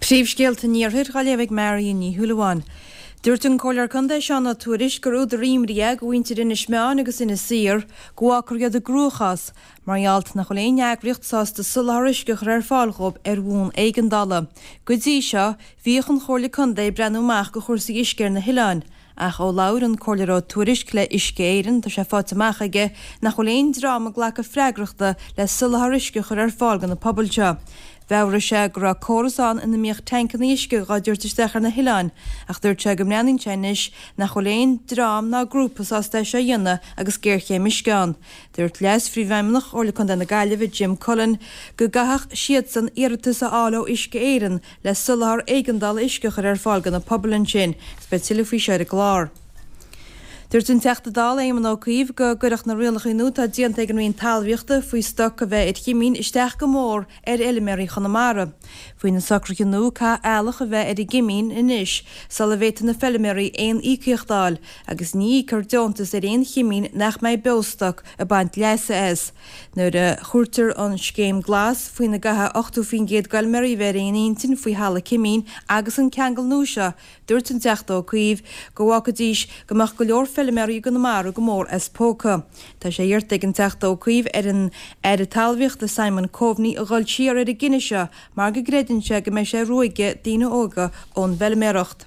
Príomhscéalta níorthir Ghaillimh Marion ní Thualaháin. Dúirt an Comhairle Contae seán tuairis gur úd ríomhrí go bhaintear ina smeán agus ina sír go ácurgad a grúchas, marghealt nach choléin eagriocht de sulthariscach ar fáilchób bhún éigandala. Go dtí seo, bhíoch an Comhairle Contae brenúach go chursaí iscear na Hileáin. Ach ó laur an Comhairle tuairis le iscéireann tá sé fátamach aige nach choléin drama ghlacha freagrachta le sulthariscach ar fáilgan na pobalteo. Bheabhra sé gur córasán ina míoch tancan isce gá dúirtaisteach ar na Hileáin, ach dúirt sé go mleanainn tenis nach choléin drám ná grúpas ásta sé dhéanana agus géirché misceán. Dúirt leis phríomhheimnach Orla Contae na Gaillimh Jim Cullen go gathach siad san iarratas a ála isce éireann le sulthar éigandal isceachar ar fáilgan na pobalan sin, speisialú faoi sé a glár. Dúirt an teachta dála éimeán ó cuimh go gurach na rialach inú tá díanta ag an rion talmhaíochta faoi stoc a bheith chimín isteach go mór ar Eiliméirí Chonamara. Faoi na sacra inú cá ealach a bheith ar gimín inis sal a bhéta na Felliméirí éon ícíochtáil agus ní gur deontas ar éon chimín nach méid beosteach a baint leasa es. Nuair a chuirtear an scéim glas faoi na gatha 8 Gailméirí bheith éon intin faoi hala cimín agus an ceangal núise, dúirt an teachta ó cuimh go bhacadís gomach go leor Felliméirí Chonamara go mór as póca. Tá sé dheart ag an teachta ó cuimh ar a talmhaíocht de Simon Coveney a ghoil siar ar a Guinnise mar go greidann sé go mbeidh sé ruaige daoine óga ón Felliméireacht.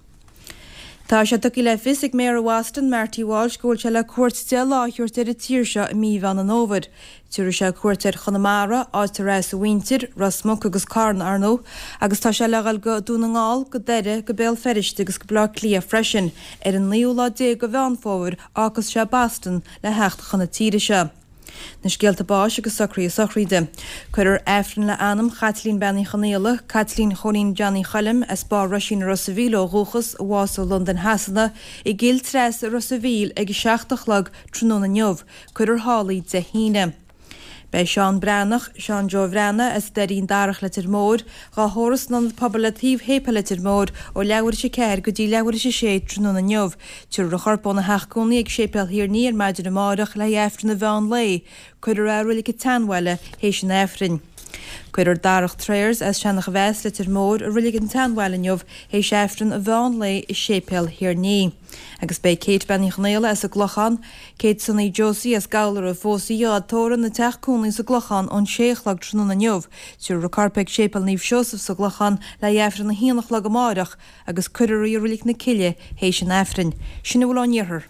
Tá sé tuí le fisig mé a Waston Marty Walsh ggóil se le cuairt láithúirt ar a tíir seo i míomh an óvad. Tíir se cuairt ar Chonamara áit a réis a bhaintir, Rasmuk agus Carn Arno, agus tá sé legal go dúna ngáil go deire go béal feriste agus go blá clia freisin ar an 9 go bhean fómhar agus se Boston le hecht chuna tíire se. Na scéalta báis agus socríide. Cuir éifrin le anam Chatlín Benny Chanéala, Kathleen Cholín Johnny Chalim as bá Roisin Rossaville ó Rúchas bhás ó London Hasanna i gil tres Rossaville ag 16 lag tróna neomh, cuir hálaí de híine. Bei Sean Brannach, Sean Joe Brenna as derín darach le mór, gá hóras non poblatív hépa le mór ó leabhar sé céir go dtí leabhar sé sé tróna neomh, tíir a chorpóna heachcónaí ag sépéal hir níor maidir na máireach le éifrin na bhean lei, chuir áhfuil go tanhile hééis sin éifrin. Cuir darach tréirs as seannach bheits le mór a rilig an tanhile neomh hééis éifrin a bhean lei is sépéal hir ní. Agus bei Kate Benny Chanéala as a glochan, Kate Sunny Josie as gaular a fósaí tóran na teachcónaí sa glochan ón 6 lag tróna neomh, tíir a carpeg sépal níomh Siosaf sa glochan le éifrin na híanach lag a máireach agus cuidirí rilig na ciile hééis sin éifrin. Sinna bhfuil an níorthar.